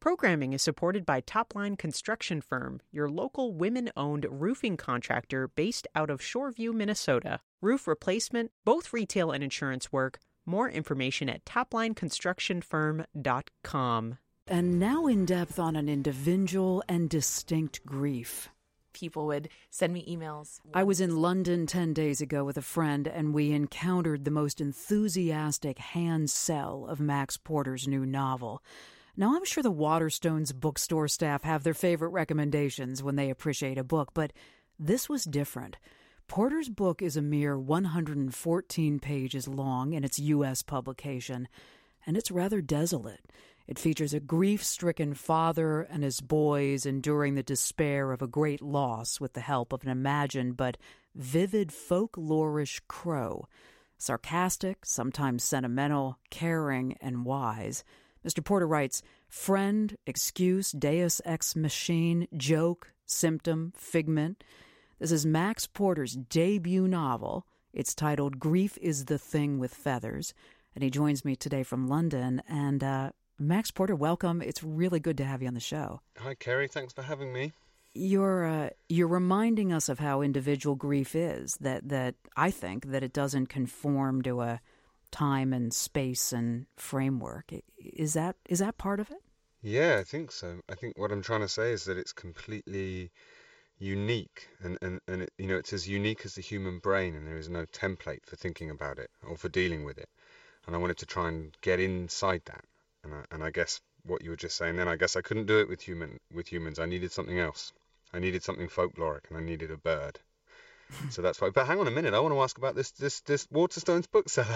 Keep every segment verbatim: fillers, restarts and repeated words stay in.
Programming is supported by Topline Construction Firm, your local women-owned roofing contractor based out of Shoreview, Minnesota. Roof replacement, both retail and insurance work. More information at topline construction firm dot com. And now in depth on an individual and distinct grief. People would send me emails. I was in London ten days ago with a friend, and we encountered the most enthusiastic hand sell of Max Porter's new novel. Now, I'm sure the Waterstones bookstore staff have their favorite recommendations when they appreciate a book, but this was different. Porter's book is a mere one hundred fourteen pages long in its U S publication, and it's rather desolate. It features a grief-stricken father and his boys enduring the despair of a great loss with the help of an imagined but vivid folklorish crow. Sarcastic, sometimes sentimental, caring, and wise. Mister Porter writes, friend, excuse, deus ex machine, joke, symptom, figment. This is Max Porter's debut novel. It's titled Grief is the Thing with Feathers. And he joins me today from London. And uh, Max Porter, welcome. It's really good to have you on the show. Hi, Kerry. Thanks for having me. You're uh, you're reminding us of how individual grief is, that, that I think that it doesn't conform to a time and space and framework. Is that is that part of it? Yeah, I think so. I think what I'm trying to say is that it's completely unique, and, and, and it, you know, it's as unique as the human brain, and there is no template for thinking about it or for dealing with it. And I wanted to try and get inside that. And I, and I guess what you were just saying then, I guess I couldn't do it with human with humans. I needed something else. I needed something folkloric, and I needed a bird. So that's why. But hang on a minute, I want to ask about this this this Waterstones bookseller.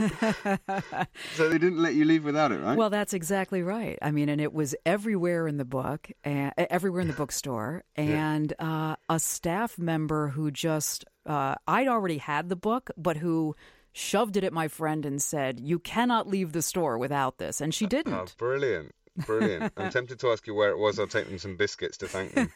So they didn't let you leave without it, right? Well, that's exactly right. I mean, and it was everywhere in the book, and everywhere in the bookstore, and yeah. uh, a staff member who just uh, I'd already had the book, but who shoved it at my friend and said, "You cannot leave the store without this," and she didn't. Oh, brilliant. Brilliant. I'm tempted to ask you where it was. I'll take them some biscuits to thank them.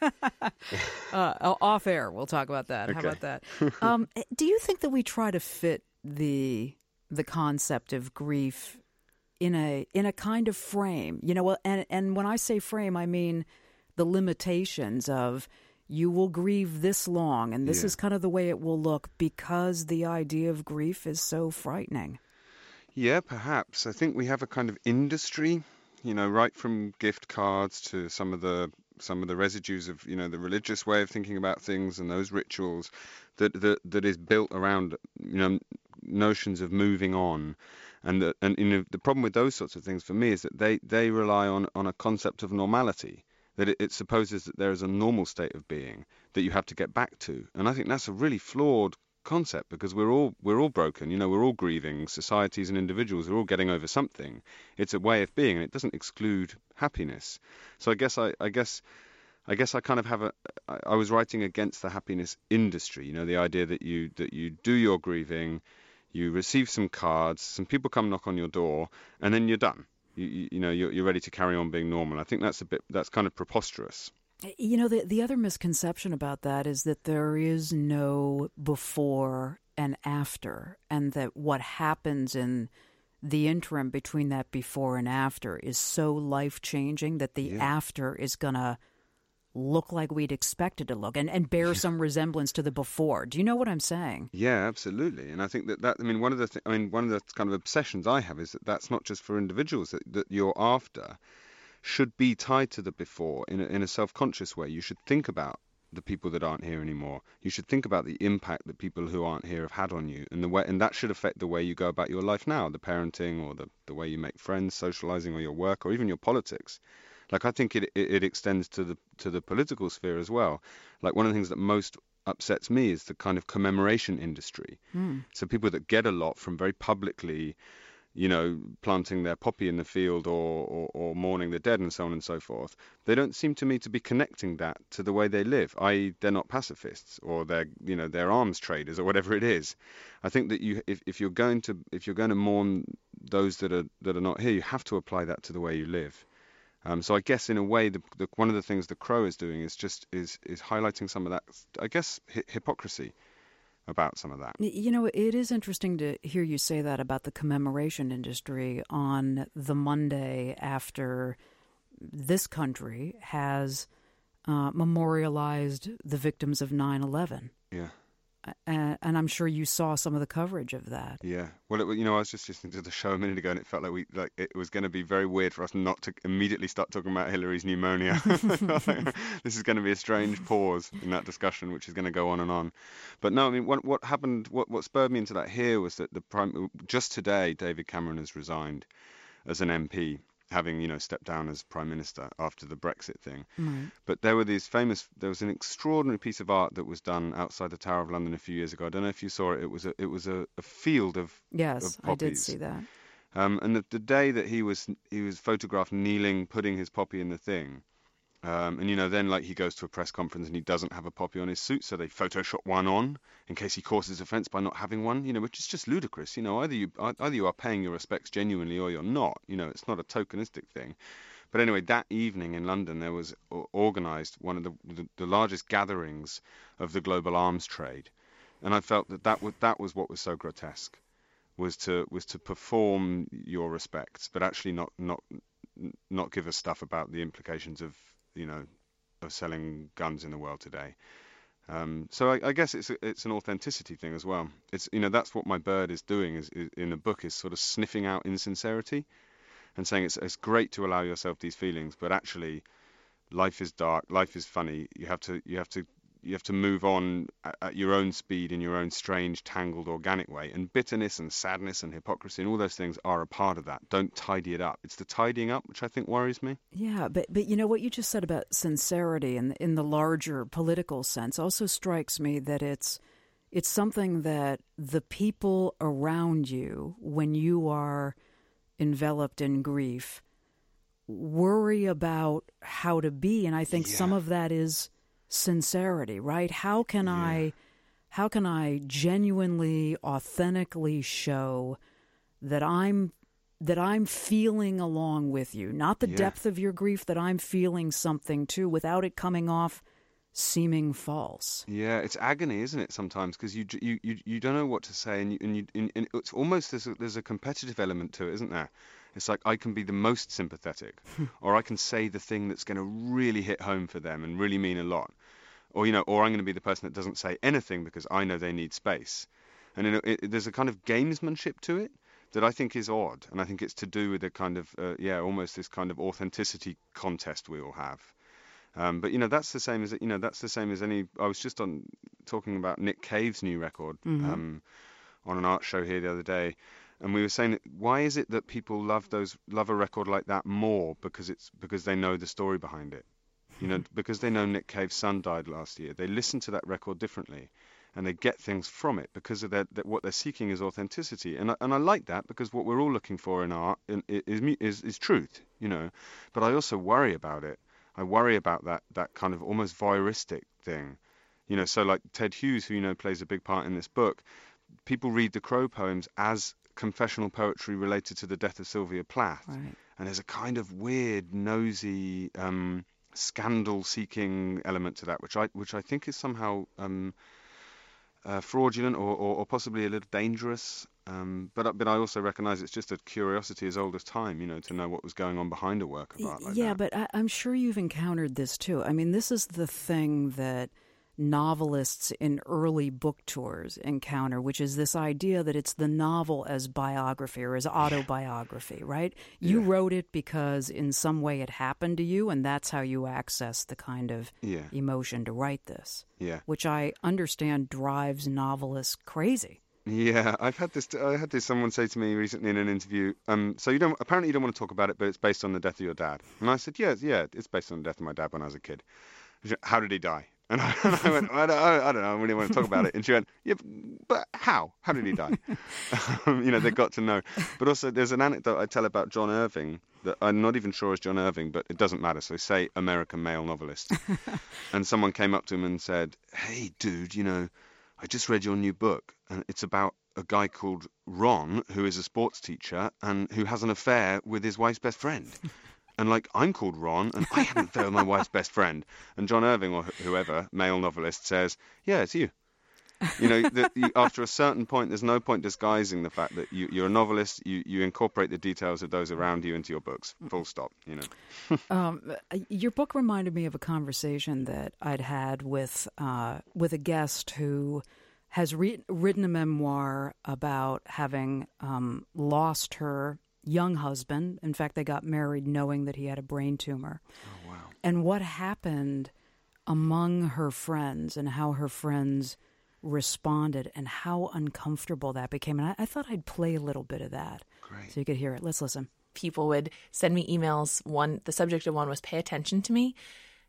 uh, off air, we'll talk about that. Okay. How about that? Um, do you think that we try to fit the the concept of grief in a in a kind of frame? You know, well, and and when I say frame, I mean the limitations of you will grieve this long, and this yeah. is kind of the way it will look because the idea of grief is so frightening. Yeah, perhaps. I think we have a kind of industry. You know, right from gift cards to some of the some of the residues of, you know, the religious way of thinking about things and those rituals that that, that is built around, you know, notions of moving on. And the, and you know, the problem with those sorts of things for me is that they, they rely on, on a concept of normality, that it, it supposes that there is a normal state of being that you have to get back to. And I think that's a really flawed concept, because we're all we're all broken, you know, we're all grieving, societies and individuals are all getting over something. It's a way of being, and it doesn't exclude happiness. So I guess I, I guess I guess I kind of have a I, I was writing against the happiness industry, you know, the idea that you that you do your grieving, you receive some cards, some people come knock on your door, and then you're done. You you, you know, you're, you're ready to carry on being normal. I think that's a bit that's kind of preposterous. You know, the the other misconception about that is that there is no before and after, and that what happens in the interim between that before and after is so life-changing that the yeah. after is going to look like we'd expect it to look and, and bear some resemblance to the before. Do you know what I'm saying? Yeah, absolutely. And I think that, that I mean, one of the th- I mean, one of the kind of obsessions I have is that that's not just for individuals, that, that you're after should be tied to the before in a, in a self-conscious way. You should think about the people that aren't here anymore. You should think about the impact that people who aren't here have had on you, and the way, and that should affect the way you go about your life now, the parenting or the, the way you make friends, socializing, or your work, or even your politics. Like, I think it, it it extends to the to the political sphere as well. Like, one of the things that most upsets me is the kind of commemoration industry. Mm. So people that get a lot from very publicly, you know, planting their poppy in the field or, or, or mourning the dead and so on and so forth, they don't seem to me to be connecting that to the way they live, that is they're not pacifists or they're, you know, they're arms traders or whatever it is. I think that you, if, if you're going to if you're going to mourn those that are that are not here, you have to apply that to the way you live. Um, so I guess in a way, the, the, one of the things the Crow is doing is just is is highlighting some of that, I guess, hi- hypocrisy about some of that. You know, it is interesting to hear you say that about the commemoration industry on the Monday after this country has uh, memorialized the victims of nine eleven. Yeah. Uh, and I'm sure you saw some of the coverage of that. Yeah. Well, it, you know, I was just listening to the show a minute ago, and it felt like we like it was going to be very weird for us not to immediately start talking about Hillary's pneumonia. This is going to be a strange pause in that discussion, which is going to go on and on. But no, I mean, what what happened? What what spurred me into that here was that the prime just today, David Cameron has resigned as an M P, having, you know, stepped down as Prime Minister after the Brexit thing. Right. But there were these famous, there was an extraordinary piece of art that was done outside the Tower of London a few years ago. I don't know if you saw it. It was a, it was a, a field of Yes, of poppies. I did see that. Um, and the, the day that he was he was photographed kneeling, putting his poppy in the thing, um, and you know, then like he goes to a press conference and he doesn't have a poppy on his suit, so they Photoshop one on in case he causes offence by not having one. You know, which is just ludicrous. You know, either you either you are paying your respects genuinely or you're not. You know, it's not a tokenistic thing. But anyway, that evening in London, there was organised one of the, the the largest gatherings of the global arms trade, and I felt that that was that was what was so grotesque. was to was to perform your respects, but actually not not not give us stuff about the implications of, you know, of selling guns in the world today. Um, so I, I guess it's a, it's an authenticity thing as well. It's, you know, that's what my bird is doing is, is in the book, is sort of sniffing out insincerity and saying it's it's great to allow yourself these feelings, but actually life is dark, life is funny. You have to you have to You have to move on at, at your own speed in your own strange, tangled, organic way. And bitterness and sadness and hypocrisy and all those things are a part of that. Don't tidy it up. It's the tidying up which I think worries me. Yeah, but but you know what you just said about sincerity in in the larger political sense also strikes me that it's it's something that the people around you, when you are enveloped in grief, worry about how to be. And I think Yeah. some of that is sincerity, right? How can Yeah. I how can I genuinely, authentically show that I'm that I'm feeling along with you, not the Yeah. depth of your grief, that I'm feeling something too, without it coming off seeming false. Yeah, it's agony, isn't it? Sometimes because you, j- you you you don't know what to say, and you, and, you, and, and it's almost there's a, there's a competitive element to it, isn't there? It's like I can be the most sympathetic, or I can say the thing that's going to really hit home for them and really mean a lot, or you know, or I'm going to be the person that doesn't say anything because I know they need space, and you know, it, there's a kind of gamesmanship to it that I think is odd, and I think it's to do with a kind of uh, yeah, almost this kind of authenticity contest we all have. Um, but you know, that's the same as you know that's the same as any. I was just on talking about Nick Cave's new record Mm-hmm. um, on an art show here the other day, and we were saying that why is it that people love those love a record like that more because it's because they know the story behind it, you know, because they know Nick Cave's son died last year. They listen to that record differently, and they get things from it because of that. What they're seeking is authenticity, and I, and I like that because what we're all looking for in art in, is, is is truth, you know. But I also worry about it. I worry about that that kind of almost voyeuristic thing, you know. So like Ted Hughes, who you know plays a big part in this book, people read the Crow poems as confessional poetry related to the death of Sylvia Plath, Right. and there's a kind of weird, nosy, um, scandal-seeking element to that, which I which I think is somehow um, uh, fraudulent or, or, or possibly a little dangerous. Um, but but I also recognise it's just a curiosity as old as time, you know, to know what was going on behind a work of art like yeah, that. but I, I'm sure you've encountered this too. I mean, this is the thing that novelists in early book tours encounter, which is this idea that it's the novel as biography or as autobiography, right? You Yeah. wrote it because in some way it happened to you, and that's how you access the kind of Yeah. emotion to write this, Yeah. which I understand drives novelists crazy. Yeah, I've had this. I had this. Someone say to me recently in an interview. Um, so you don't apparently you don't want to talk about it, but it's based on the death of your dad. And I said, yeah, yeah, it's based on the death of my dad when I was a kid. She went, how did he die? And I, and I went, I don't, I don't know. I really want to talk about it. And she went, yeah, but how? How did he die? um, you know, they got to know. But also, there's an anecdote I tell about John Irving that I'm not even sure is John Irving, but it doesn't matter. So say American male novelist. And someone came up to him and said, hey, dude, you know, I just read your new book, and it's about a guy called Ron, who is a sports teacher and who has an affair with his wife's best friend. And, like, I'm called Ron, and I have an affair with my wife's best friend. And John Irving, or wh- whoever, male novelist, says, yeah, it's you. You know, that you, after a certain point, there's no point disguising the fact that you, you're a novelist. You, you incorporate the details of those around you into your books. Full stop. You know. um, your book reminded me of a conversation that I'd had with uh, with a guest who has re- written a memoir about having um, lost her young husband. In fact, they got married knowing that he had a brain tumor. Oh wow! And what happened among her friends and how her friends responded and how uncomfortable that became. And I, I thought I'd play a little bit of that. Great. So you could hear it. Let's listen. People would send me emails. One, the subject of one was pay attention to me.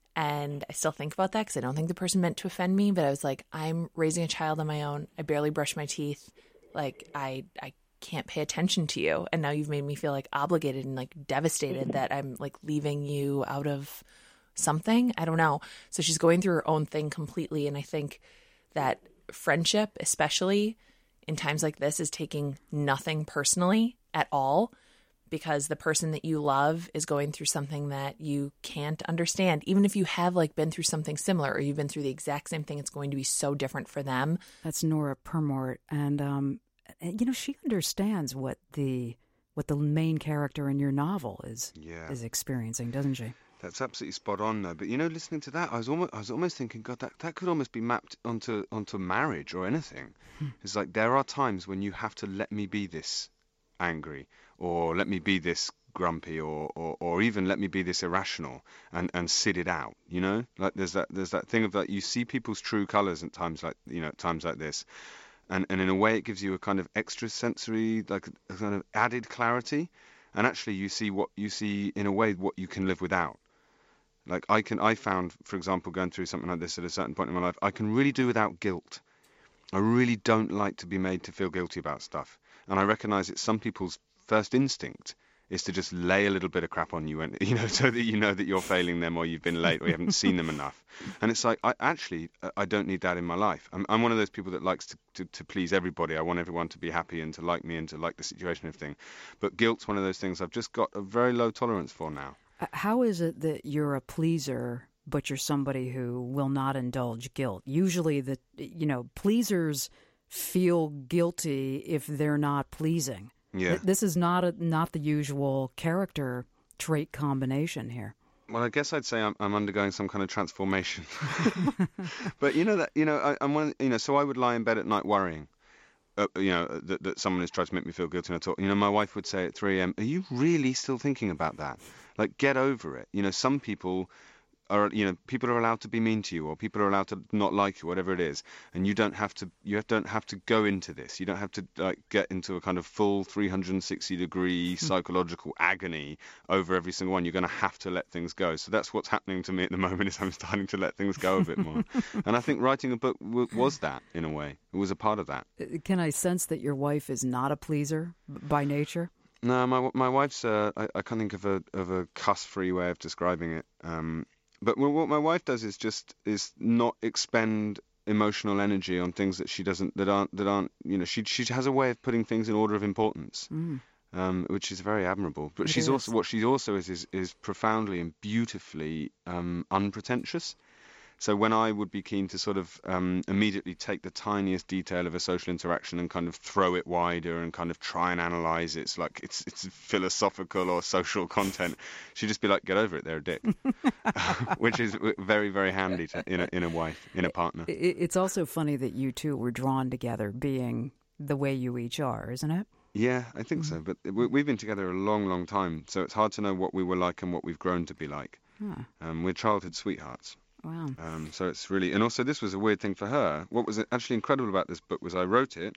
And I still think about that because I don't think the person meant to offend me. But I was like, I'm raising a child on my own. I barely brush my teeth. Like, I, I can't pay attention to you. And now you've made me feel like obligated and like devastated that I'm like leaving you out of something. I don't know. So she's going through her own thing completely. And I think that friendship, especially in times like this, is taking nothing personally at all, because the person that you love is going through something that you can't understand. Even if you have like been through something similar or you've been through the exact same thing, it's going to be so different for them. That's Nora Permort, and um, you know, she understands what the what the main character in your novel is Yeah. is experiencing, doesn't she? That's absolutely spot on, though. But you know, listening to that, I was almost, I was almost thinking, God, that, that could almost be mapped onto onto marriage or anything. Hmm. It's like there are times when you have to let me be this angry, or let me be this grumpy, or, or, or even let me be this irrational, and, and sit it out. You know, like there's that there's that thing of like you see people's true colours at times like you know at times like this, and and in a way it gives you a kind of extra sensory, like a kind of added clarity, and actually you see what you see in a way what you can live without. Like I can, I found, for example, going through something like this at a certain point in my life, I can really do without guilt. I really don't like to be made to feel guilty about stuff. And I recognise that some people's first instinct is to just lay a little bit of crap on you, and you know, so that you know that you're failing them, or you've been late, or you haven't seen them enough. And it's like, I actually, I don't need that in my life. I'm, I'm one of those people that likes to, to, to please everybody. I want everyone to be happy and to like me and to like the situation and everything. But guilt's one of those things I've just got a very low tolerance for now. How is it that you're a pleaser, but you're somebody who will not indulge guilt? Usually, the you know pleasers feel guilty if they're not pleasing. Yeah. This is not a, not the usual character trait combination here. Well, I guess I'd say I'm, I'm undergoing some kind of transformation. But you know that you know I, I'm one you know so I would lie in bed at night worrying. Uh, you know, that, that someone has tried to make me feel guilty. And I thought, you know, my wife would say at three a.m., are you really still thinking about that? Like, get over it. You know, some people are, you know, people are allowed to be mean to you, or people are allowed to not like you, whatever it is. And you don't have to, you don't have to go into this. You don't have to like get into a kind of full three hundred sixty degree psychological agony over every single one. You're going to have to let things go. So that's what's happening to me at the moment, is I'm starting to let things go a bit more. And I think writing a book w- was that, in a way. It was a part of that. Can I sense that your wife is not a pleaser by nature? No, my my wife's. Uh, I, I can't think of a of a cuss-free way of describing it. Um, but what my wife does is just is not expend emotional energy on things that she doesn't that aren't that aren't you know she she has a way of putting things in order of importance, mm. um, which is very admirable. But it she's is. also what she also is is is profoundly and beautifully um, unpretentious. So when I would be keen to sort of um, immediately take the tiniest detail of a social interaction and kind of throw it wider and kind of try and analyze it, it's like it's it's philosophical or social content, she'd just be like, get over it, they're a dick. Which is very, very handy to, in, a, in a wife, in a partner. It's also funny that you two were drawn together being the way you each are, isn't it? Yeah, I think mm-hmm. so. But we, we've been together a long, long time, so it's hard to know what we were like and what we've grown to be like. Huh. Um, we're childhood sweethearts. Wow. Um, so it's really, and also this was a weird thing for her. What was actually incredible about this book was I wrote it,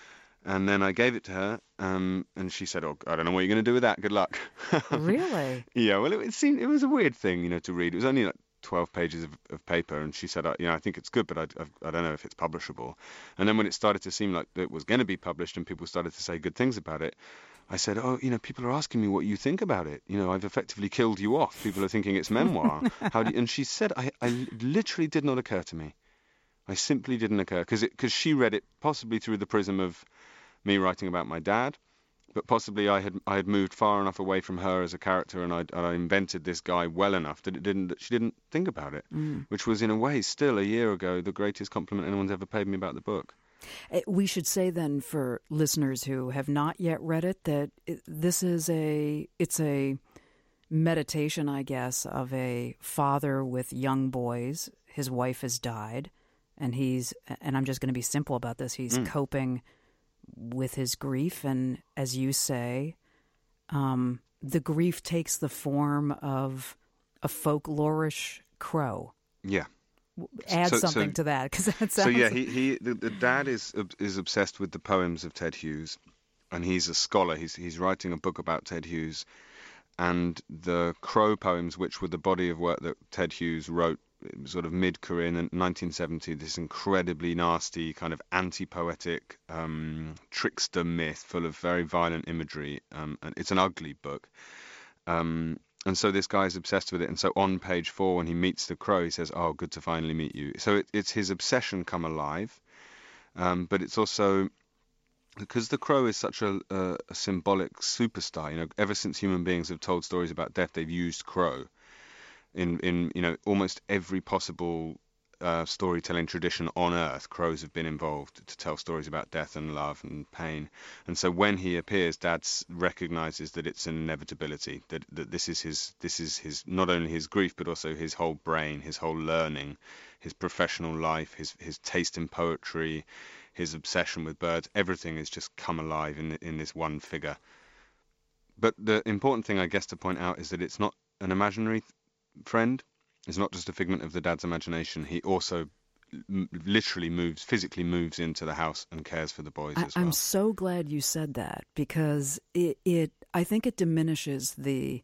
and then I gave it to her, um, and she said, "Oh, I don't know what you're going to do with that. Good luck." Really? Yeah. Well, it, it seemed it was a weird thing, you know, to read. It was only like twelve pages of, of paper, and she said, I, "You know, I think it's good, but I, I, I don't know if it's publishable." And then when it started to seem like it was going to be published, and people started to say good things about it, I said, oh, you know, people are asking me what you think about it. You know, I've effectively killed you off. People are thinking it's memoir. How do you? And she said, I, I literally did not occur to me. I simply didn't occur because because she read it possibly through the prism of me writing about my dad, but possibly I had I had moved far enough away from her as a character, and I and I invented this guy well enough that it didn't that she didn't think about it, mm. which was in a way still a year ago the greatest compliment anyone's ever paid me about the book. We should say then for listeners who have not yet read it that it, this is a it's a meditation, I guess, of a father with young boys. His wife has died, and he's and I'm just going to be simple about this. He's mm. coping with his grief, and as you say, um, the grief takes the form of a folklorish crow. Yeah. Add so, something so, to that, because that sounds... So yeah, he, he the, the dad is is obsessed with the poems of Ted Hughes, and he's a scholar. He's he's writing a book about Ted Hughes, and the Crow poems, which were the body of work that Ted Hughes wrote sort of mid-career in nineteen seventy, this incredibly nasty kind of anti-poetic um, trickster myth full of very violent imagery. Um, and it's an ugly book. Um, and so this guy's obsessed with it. And so on page four, when he meets the crow, he says, "Oh, good to finally meet you." So it, it's his obsession come alive. Um, but it's also... because the crow is such a, a, a symbolic superstar, you know, ever since human beings have told stories about death, they've used crow. In, in you know, almost every possible uh, storytelling tradition on Earth, crows have been involved to tell stories about death and love and pain. And so when he appears, Dad recognizes that it's an inevitability, that that this is his this is his not only his grief but also his whole brain, his whole learning, his professional life, his his taste in poetry, his obsession with birds. Everything has just come alive in in this one figure. But the important thing, I guess, to point out is that it's not an imaginary friend. Is not just a figment of the dad's imagination. He also m- literally moves, physically moves into the house and cares for the boys I, as well. I'm so glad you said that, because it, it, I think it diminishes the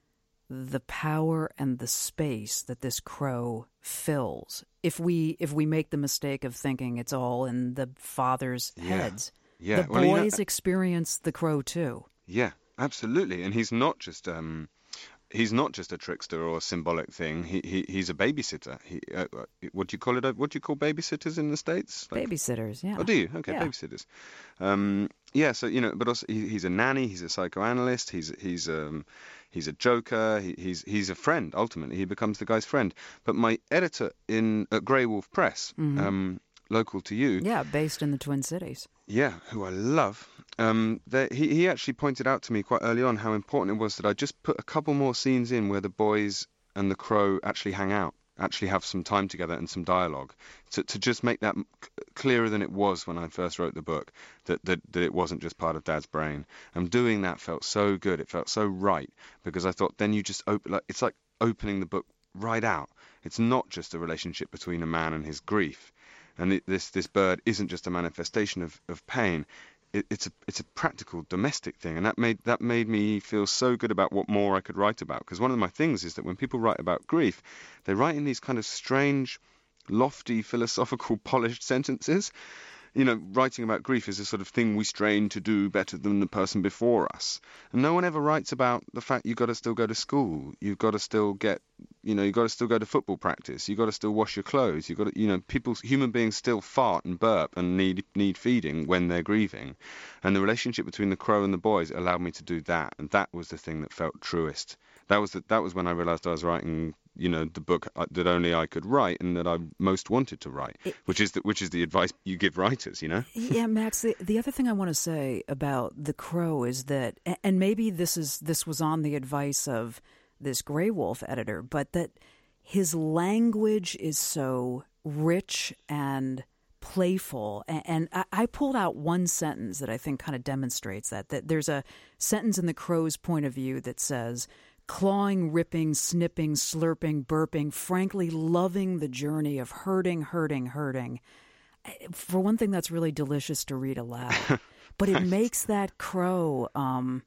the power and the space that this crow fills. If we if we make the mistake of thinking it's all in the father's yeah. heads, yeah. the well, boys you know, experience the crow too. Yeah, absolutely. And he's not just um, he's not just a trickster or a symbolic thing. He he he's a babysitter. He uh, what do you call it? What do you call babysitters in the States? Like, babysitters, yeah. Oh, do you? Okay, yeah. babysitters. Um, yeah. So you know, but also he, he's a nanny. He's a psychoanalyst. He's he's um he's a joker. He, he's he's a friend. Ultimately, he becomes the guy's friend. But my editor in at Grey Wolf Press, mm-hmm. um, local to you, yeah, based in the Twin Cities. Yeah, who I love. Um, they, he, he actually pointed out to me quite early on how important it was that I just put a couple more scenes in where the boys and the crow actually hang out, actually have some time together and some dialogue, to, to just make that clearer than it was when I first wrote the book, that, that, that it wasn't just part of Dad's brain. And doing that felt so good. It felt so right, because I thought then you just open, like, it's like opening the book right out. It's not just a relationship between a man and his grief. And it, this this bird isn't just a manifestation of, of pain. It, it's a it's a practical domestic thing, and that made that made me feel so good about what more I could write about. Because one of my things is that when people write about grief, they write in these kind of strange, lofty, philosophical, polished sentences. You know, writing about grief is a sort of thing we strain to do better than the person before us. And no one ever writes about the fact you've got to still go to school. You've got to still get, you know, you've got to still go to football practice. You've got to still wash your clothes. You've got to, you know, people, human beings still fart and burp and need need feeding when they're grieving. And the relationship between the crow and the boys allowed me to do that. And that was the thing that felt truest. That was the, that was when I realized I was writing, you know, the book that only I could write and that I most wanted to write, it, which is the, which is the advice you give writers, you know? Yeah, Max, the, the other thing I want to say about The Crow is that, and maybe this is this was on the advice of this Grey Wolf editor, but that his language is so rich and playful. And, and I, I pulled out one sentence that I think kind of demonstrates that, that there's a sentence in The Crow's point of view that says, clawing, ripping, snipping, slurping, burping, frankly loving the journey of hurting, hurting, hurting. For one thing, that's really delicious to read aloud. But it makes that crow um,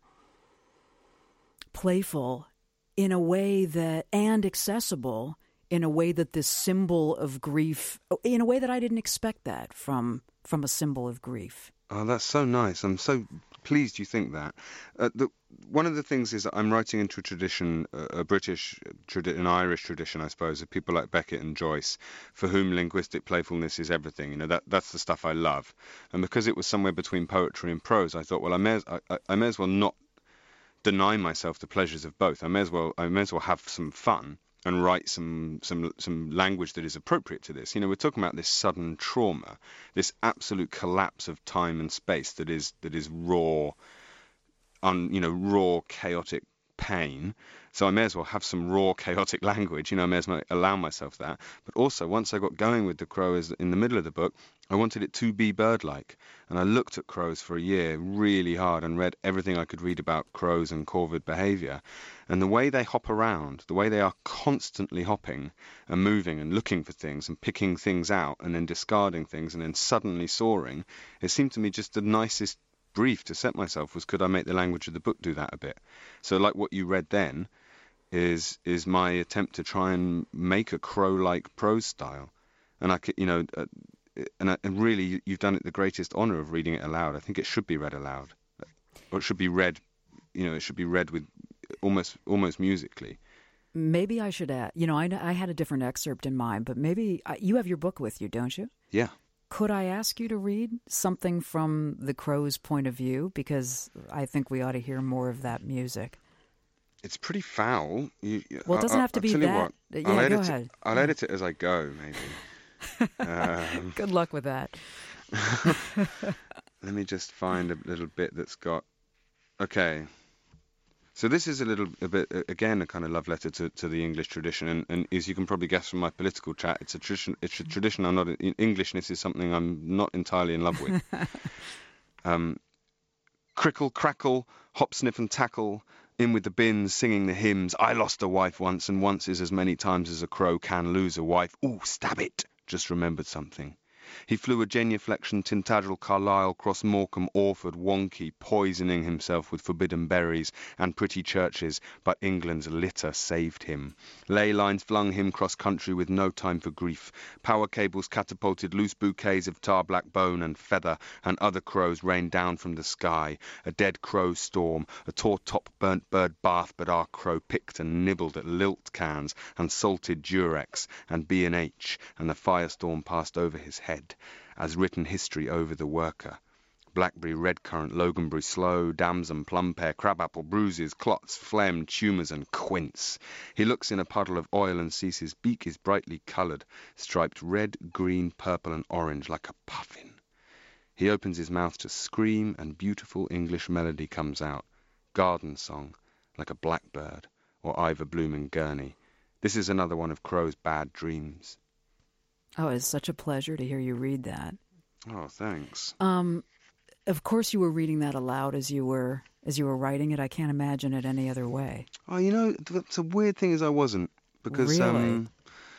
playful in a way that, and accessible in a way that this symbol of grief, in a way that I didn't expect that from from a symbol of grief. Oh, that's so nice. I'm so pleased you think that. Uh, the, one of the things is that I'm writing into a tradition, a, a British, tradi- an Irish tradition, I suppose, of people like Beckett and Joyce, for whom linguistic playfulness is everything. You know, that that's the stuff I love. And because it was somewhere between poetry and prose, I thought, well, I may as, I, I may as well not deny myself the pleasures of both. I may as well, I may as well have some fun and write some some some language that is appropriate to this. You know, we're talking about this sudden trauma, this absolute collapse of time and space that is that is raw, un, you know, raw, chaotic pain. So I may as well have some raw, chaotic language. You know, I may as well allow myself that. But also, once I got going with the crow as in the middle of the book, I wanted it to be bird-like. And I looked at crows for a year really hard and read everything I could read about crows and corvid behavior. And the way they hop around, the way they are constantly hopping and moving and looking for things and picking things out and then discarding things and then suddenly soaring, it seemed to me just the nicest brief to set myself was, could I make the language of the book do that a bit? So like what you read then is is my attempt to try and make a crow-like prose style. And I could, you know, uh, and, and really you've done it the greatest honor of reading it aloud. I think it should be read aloud, or it should be read, you know, it should be read with almost almost musically. Maybe I should add, you know, I, I had a different excerpt in mind, but maybe uh, you have your book with you, don't you? Yeah. Could I ask you to read something from the crow's point of view? Because I think we ought to hear more of that music. It's pretty foul. You, well, it doesn't I, have to I'll be tell that. You what, yeah, I'll go edit ahead. It, I'll yeah. edit it as I go, maybe. um, Good luck with that. Let me just find a little bit that's got... Okay. So this is a little a bit, again, a kind of love letter to, to the English tradition. And, and as you can probably guess from my political chat, it's a tradition, it's a tradition I'm not... In, Englishness is something I'm not entirely in love with. um, crickle, crackle, hop, sniff and tackle... In with the bins, singing the hymns. I lost a wife once, and once is as many times as a crow can lose a wife. Ooh, stab it! Just remembered something. He flew a genuflection, Tintagel, Carlisle, cross Morecambe, Orford, Wonkey, poisoning himself with forbidden berries and pretty churches, but England's litter saved him. Ley lines flung him cross-country with no time for grief. Power cables catapulted loose bouquets of tar-black bone and feather, and other crows rained down from the sky. A dead crow storm, a tore-top burnt bird bath, but our crow picked and nibbled at lilt cans and salted Durex and B and H, and the firestorm passed over his head, as written history over the worker. Blackberry, redcurrant, loganberry, sloe, damson, plum pear, crabapple, bruises, clots, phlegm, tumours and quince. He looks in a puddle of oil and sees his beak is brightly coloured, striped red, green, purple and orange like a puffin. He opens his mouth to scream and beautiful English melody comes out. Garden song, like a blackbird or Ivor blooming Gurney. This is another one of Crow's bad dreams. Oh, it's such a pleasure to hear you read that. Oh, thanks. Um, of course you were reading that aloud as you were as you were writing it. I can't imagine it any other way. Oh, you know, it's a weird thing is I wasn't. Because really? um,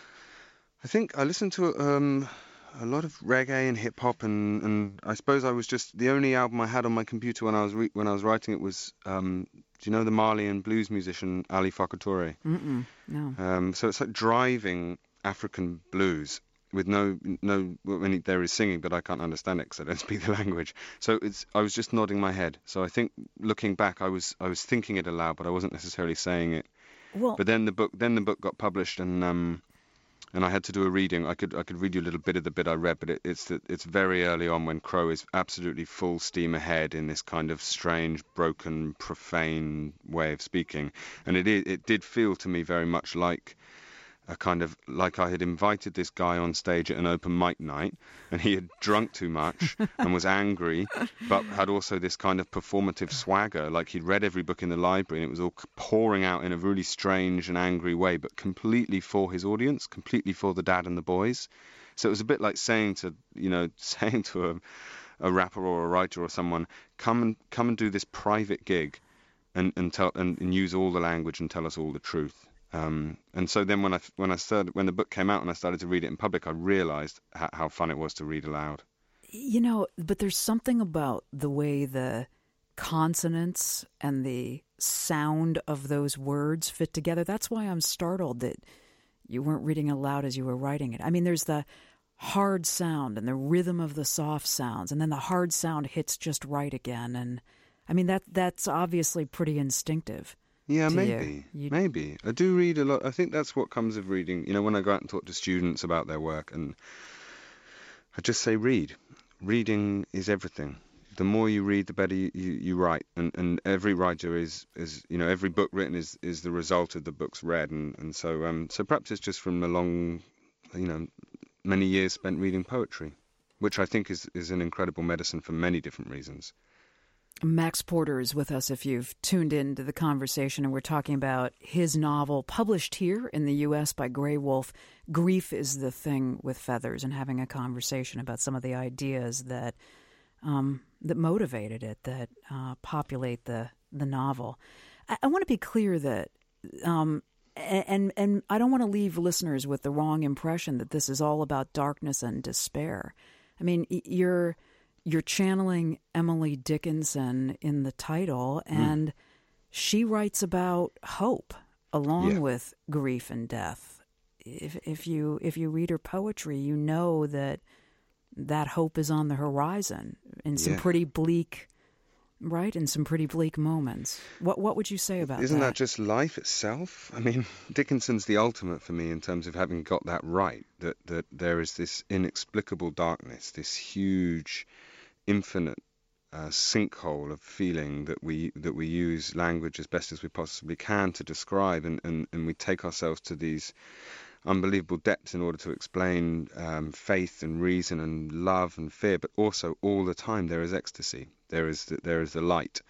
I think I listened to um, a lot of reggae and hip-hop, and, and I suppose I was just... The only album I had on my computer when I was re- when I was writing it was... Um, do you know the Malian blues musician Ali Farka Touré? Mm-mm, no. Um, so it's like driving African blues. With no, no, I mean, there is singing, but I can't understand it because I don't speak the language. So it's, I was just nodding my head. So I think, looking back, I was, I was thinking it aloud, but I wasn't necessarily saying it. Well, but then the book, then the book got published, and um, and I had to do a reading. I could, I could read you a little bit of the bit I read, but it, it's, it's very early on when Crow is absolutely full steam ahead in this kind of strange, broken, profane way of speaking, and it, it did feel to me very much like. A kind of like I had invited this guy on stage at an open mic night, and he had drunk too much and was angry, but had also this kind of performative swagger, like he'd read every book in the library and it was all pouring out in a really strange and angry way, but completely for his audience, completely for the dad and the boys. So it was a bit like saying to, you know, saying to a, a rapper or a writer or someone, come and come and do this private gig, and and tell and, and use all the language and tell us all the truth. Um, and so then when I when I started when the book came out and I started to read it in public, I realized how, how fun it was to read aloud. You know, but there's something about the way the consonants and the sound of those words fit together. That's why I'm startled that you weren't reading aloud as you were writing it. I mean, there's the hard sound and the rhythm of the soft sounds, and then the hard sound hits just right again. And I mean, that that's obviously pretty instinctive. Yeah, to maybe, you. You... maybe. I do read a lot. I think that's what comes of reading. You know, when I go out and talk to students about their work, and I just say read. Reading is everything. The more you read, the better you, you, you write. And, and every writer is, is, you know, every book written is, is the result of the books read. And, and so um, so perhaps it's just from a long, you know, many years spent reading poetry, which I think is, is an incredible medicine for many different reasons. Max Porter is with us if you've tuned into the conversation, and we're talking about his novel published here in the U S by Grey Wolf, Grief is the Thing with Feathers, and having a conversation about some of the ideas that um, that motivated it, that uh, populate the, the novel. I, I want to be clear that, um, and, and I don't want to leave listeners with the wrong impression that this is all about darkness and despair. I mean, you're... You're channeling Emily Dickinson in the title, and mm. she writes about hope along yeah. with grief and death. If, if you if you read her poetry, you know that that hope is on the horizon in some yeah. pretty bleak, right? In some pretty bleak moments. What what would you say about Isn't that? that just life itself? I mean, Dickinson's the ultimate for me in terms of having got that right. That that there is this inexplicable darkness, this huge, infinite uh, sinkhole of feeling that we that we use language as best as we possibly can to describe, and, and, and we take ourselves to these unbelievable depths in order to explain um, faith and reason and love and fear, but also all the time there is ecstasy, there is the, there is the light.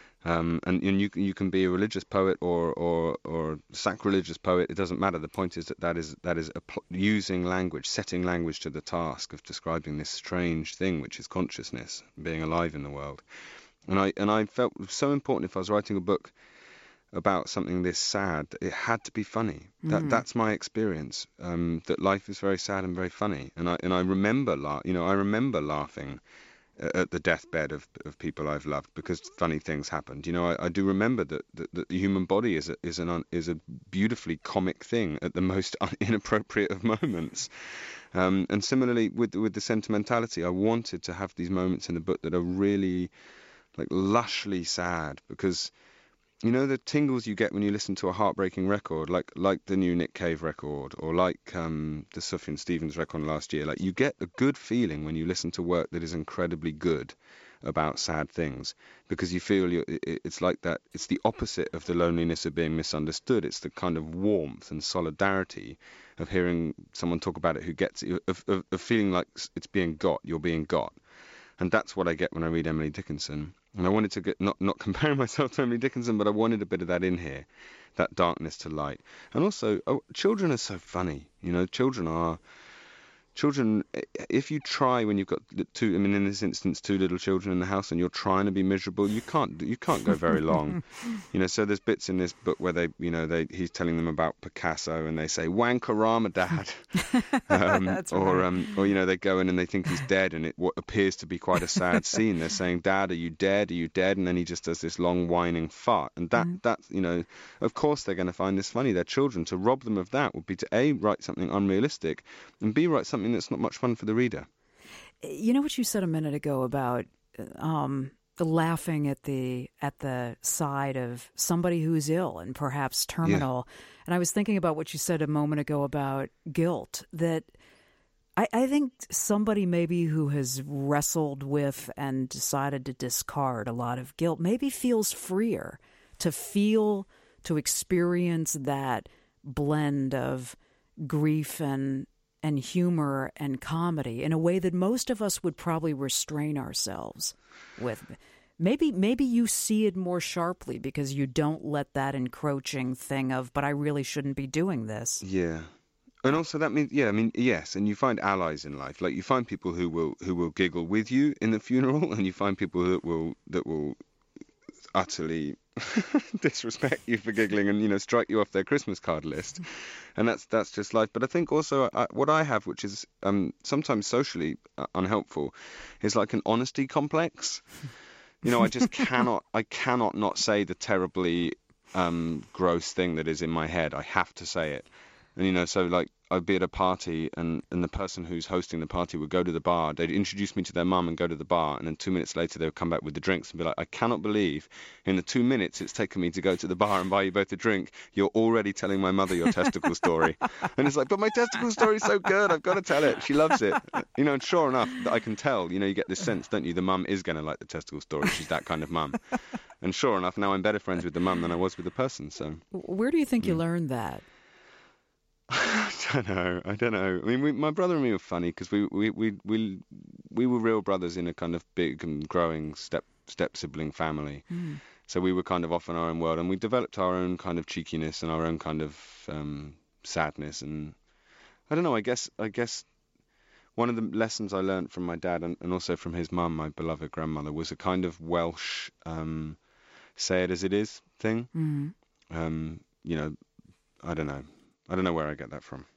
Um, and, and you you can be a religious poet or, or or sacrilegious poet. It doesn't matter. The point is that that is that is a, using language, setting language to the task of describing this strange thing, which is consciousness, being alive in the world. And I and I felt it was so important if I was writing a book about something this sad, it had to be funny. That mm. that's my experience. Um, that life is very sad and very funny. And I and I remember la- you know I remember laughing at the deathbed of, of people I've loved because funny things happened. You know, I, I do remember that, that, that the human body is a, is an un, is a beautifully comic thing at the most inappropriate of moments. Um, and similarly with with the sentimentality, I wanted to have these moments in the book that are really like lushly sad, because you know the tingles you get when you listen to a heartbreaking record, like like the new Nick Cave record, or like um, the Sufjan Stevens record last year. Like you get a good feeling when you listen to work that is incredibly good about sad things, because you feel you're, it's like that. It's the opposite of the loneliness of being misunderstood. It's the kind of warmth and solidarity of hearing someone talk about it who gets it, of, of, of feeling like it's being got, you're being got. And that's what I get when I read Emily Dickinson. And I wanted to get, not, not comparing myself to Emily Dickinson, but I wanted a bit of that in here, that darkness to light. And also, oh, children are so funny. You know, children are... Children, if you try when you've got two, I mean, in this instance, two little children in the house, and you're trying to be miserable, you can't, you can't go very long. You know, so there's bits in this book where they, you know, they, he's telling them about Picasso, and they say, "Wankorama, Dad," um, That's or, right. um, or you know, they go in and they think he's dead, and it what appears to be quite a sad scene. They're saying, "Dad, are you dead? Are you dead?" And then he just does this long whining fart, and that, mm-hmm. that, you know, of course they're going to find this funny. They're children. To rob them of that would be to A, write something unrealistic, and B, write something that's not much fun for the reader. You know what you said a minute ago about um, the laughing at the at the side of somebody who's ill and perhaps terminal. Yeah. And I was thinking about what you said a moment ago about guilt, that I, I think somebody maybe who has wrestled with and decided to discard a lot of guilt maybe feels freer to feel, to experience that blend of grief and and humor and comedy in a way that most of us would probably restrain ourselves with. Maybe maybe you see it more sharply because you don't let that encroaching thing of, but I really shouldn't be doing this. Yeah. And also that means, yeah, I mean, yes, and you find allies in life. Like you find people who will who will giggle with you in the funeral, and you find people that will that will utterly disrespect you for giggling and, you know, strike you off their Christmas card list. And that's that's just life. But I think also I, what I have, which is um, sometimes socially uh, unhelpful, is like an honesty complex. You know, I just cannot, I cannot not say the terribly um, gross thing that is in my head. I have to say it. And, you know, so like I'd be at a party, and, and the person who's hosting the party would go to the bar. They'd introduce me to their mum and go to the bar, and then two minutes later they would come back with the drinks and be like, I cannot believe in the two minutes it's taken me to go to the bar and buy you both a drink, you're already telling my mother your testicle story. And it's like, but my testicle story's so good, I've got to tell it. She loves it. You know, and sure enough, I can tell, you know, you get this sense, don't you? The mum is going to like the testicle story. She's that kind of mum. And sure enough, now I'm better friends with the mum than I was with the person. So, where do you think mm. you learned that? I don't know. I don't know. I mean, we, my brother and me were funny because we, we, we, we, we were real brothers in a kind of big and growing step step sibling family. Mm. So we were kind of off in our own world, and we developed our own kind of cheekiness and our own kind of um, sadness. And I don't know. I guess I guess one of the lessons I learned from my dad and, and also from his mum, my beloved grandmother, was a kind of Welsh um, say it as it is thing. Mm. Um, you know, I don't know. I don't know where I get that from.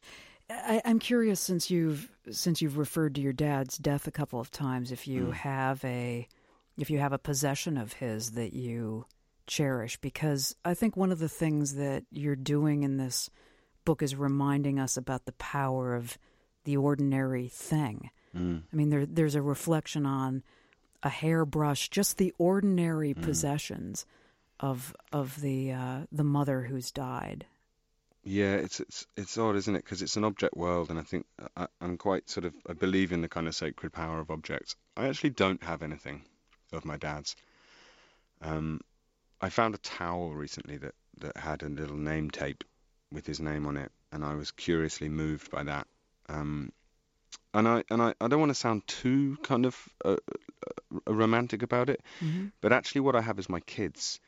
I, I'm curious, since you've since you've referred to your dad's death a couple of times, if you mm. have a if you have a possession of his that you cherish, because I think one of the things that you're doing in this book is reminding us about the power of the ordinary thing. Mm. I mean, there there's a reflection on a hairbrush, just the ordinary mm. possessions of of the uh, the mother who's died. Yeah, it's it's it's odd, isn't it? Because it's an object world, and I think I, I'm quite sort of I believe in the kind of sacred power of objects. I actually don't have anything of my dad's. Um, I found a towel recently that that had a little name tape with his name on it, and I was curiously moved by that. Um, and I and I, I don't want to sound too kind of uh, uh, romantic about it, mm-hmm. but actually what I have is my kids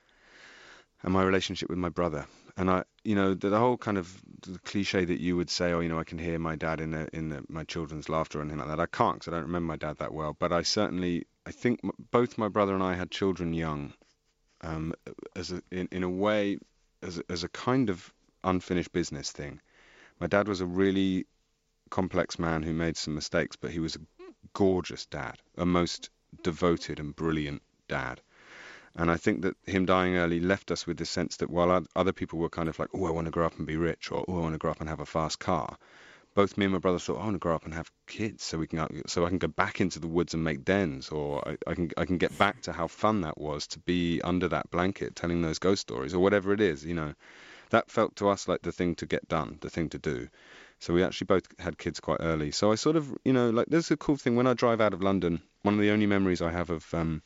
and my relationship with my brother. And I, you know, the, the whole kind of the cliche that you would say, oh, you know, I can hear my dad in the, in the, my children's laughter or anything like that. I can't, because I don't remember my dad that well. But I certainly, I think m- both my brother and I had children young, um, as a, in, in a way, as a, as a kind of unfinished business thing. My dad was a really complex man who made some mistakes, but he was a gorgeous dad, a most devoted and brilliant dad. And I think that him dying early left us with the sense that while other people were kind of like, oh, I want to grow up and be rich, or oh, I want to grow up and have a fast car, both me and my brother thought, oh, I want to grow up and have kids so we can, so I can go back into the woods and make dens, or I, I can I can get back to how fun that was to be under that blanket telling those ghost stories, or whatever it is, you know. That felt to us like the thing to get done, the thing to do. So we actually both had kids quite early. So I sort of, you know, like there's a cool thing when I drive out of London. One of the only memories I have of um,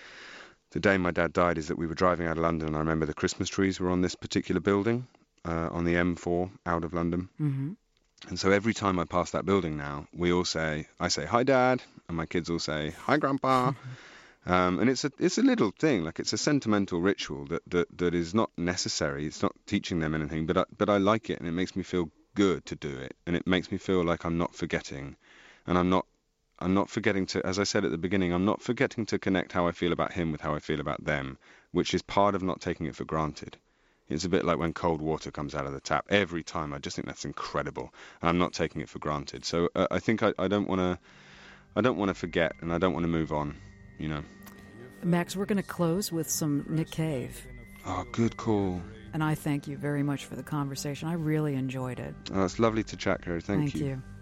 the day my dad died is that we were driving out of London, and I remember the Christmas trees were on this particular building uh, on the M four out of London. Mm-hmm. And so every time I pass that building now, we all say, I say, hi, Dad, and my kids all say, hi, Grandpa. Um, and it's a it's a little thing, like it's a sentimental ritual that, that, that is not necessary. It's not teaching them anything, but I, but I like it, and it makes me feel good to do it, and it makes me feel like I'm not forgetting, and I'm not I'm not forgetting to, as I said at the beginning, I'm not forgetting to connect how I feel about him with how I feel about them, which is part of not taking it for granted. It's a bit like when cold water comes out of the tap. Every time, I just think that's incredible, and I'm not taking it for granted. So uh, I think I, I don't want to, I don't want to forget, and I don't want to move on, you know. Max, we're going to close with some Nick Cave. Oh, good call. And I thank you very much for the conversation. I really enjoyed it. Oh, it's lovely to chat, Carrie. Thank, thank you. you.